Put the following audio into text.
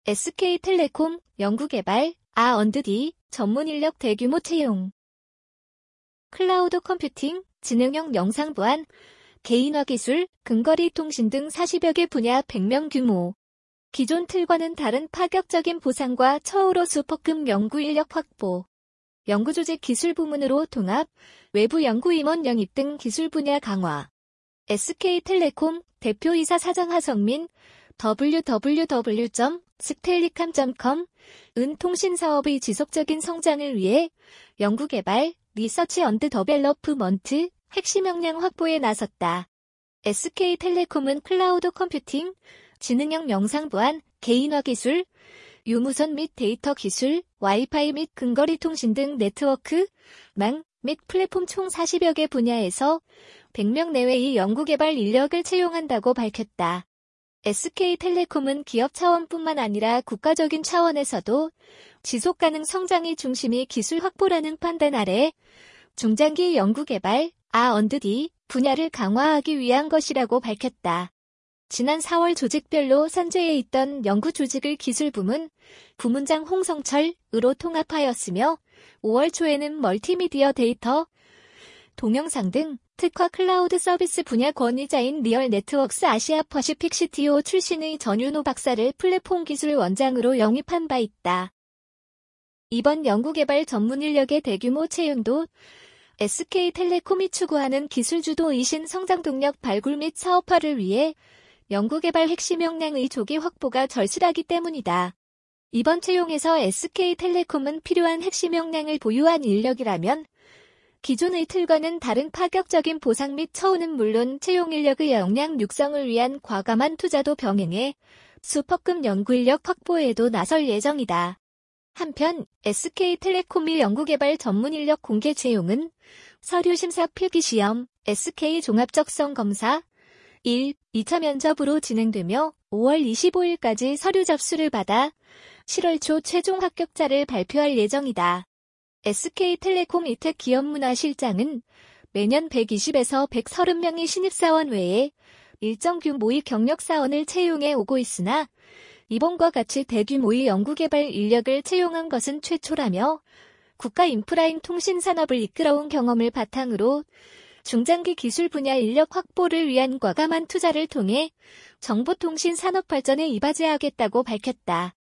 SK텔레콤 연구개발 R&D 전문 인력 대규모 채용. 클라우드 컴퓨팅, 지능형 영상 보안, 개인화 기술, 근거리 통신 등 40여 개 분야 100명 규모. 기존 틀과는 다른 파격적인 보상과 처우로 슈퍼급 연구 인력 확보. 연구조직 기술 부문으로 통합, 외부 연구임원 영입 등 기술 분야 강화. SK텔레콤 대표이사 사장 하성민, www.stellicam.com 은 통신 사업의 지속적인 성장을 위해 연구개발, 리서치 앤드 더벨로프먼트, 핵심 역량 확보에 나섰다. SK텔레콤은 클라우드 컴퓨팅, 지능형 영상 보안, 개인화 기술, 유무선 및 데이터 기술, 와이파이 및 근거리 통신 등 네트워크, 망 및 플랫폼 총 40여 개 분야에서 100명 내외의 연구개발 인력을 채용한다고 밝혔다. SK텔레콤은 기업 차원뿐만 아니라 국가적인 차원에서도 지속가능 성장이 중심이 기술 확보라는 판단 아래 중장기 연구개발, R&D 분야를 강화하기 위한 것이라고 밝혔다. 지난 4월 조직별로 산재해 있던 연구조직을 기술부문, 부문장 홍성철으로 통합하였으며 5월 초에는 멀티미디어 데이터, 동영상 등 특화 클라우드 서비스 분야 권위자인 리얼 네트워크스 아시아 퍼시픽 CTO 출신의 전윤호 박사를 플랫폼 기술 원장으로 영입한 바 있다. 이번 연구개발 전문 인력의 대규모 채용도 SK텔레콤이 추구하는 기술주도 이신 성장 동력 발굴 및 사업화를 위해 연구개발 핵심 역량의 조기 확보가 절실하기 때문이다. 이번 채용에서 SK텔레콤은 필요한 핵심 역량을 보유한 인력이라면 기존의 틀과는 다른 파격적인 보상 및 처우는 물론 채용 인력의 역량 육성을 위한 과감한 투자도 병행해 슈퍼급 연구 인력 확보에도 나설 예정이다. 한편 SK텔레콤의 연구개발 전문 인력 공개 채용은 서류심사 필기시험, SK 종합적성 검사 1, 2차 면접으로 진행되며 5월 25일까지 서류 접수를 받아 7월 초 최종 합격자를 발표할 예정이다. SK텔레콤 이택기업문화실장은 매년 120에서 130명의 신입사원 외에 일정 규모의 경력사원을 채용해 오고 있으나 이번과 같이 대규모의 연구개발 인력을 채용한 것은 최초라며 국가 인프라인 통신산업을 이끌어온 경험을 바탕으로 중장기 기술 분야 인력 확보를 위한 과감한 투자를 통해 정보통신 산업 발전에 이바지하겠다고 밝혔다.